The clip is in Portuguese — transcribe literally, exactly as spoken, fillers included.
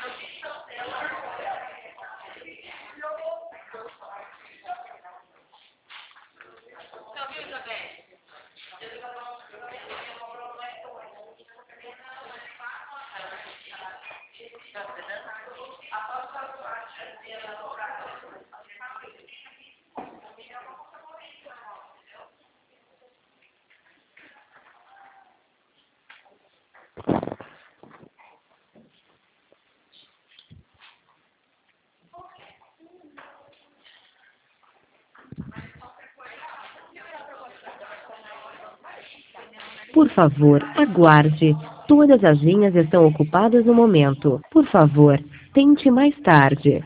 Por favor, aguarde. Todas as linhas estão ocupadas no momento. Por favor, tente mais tarde.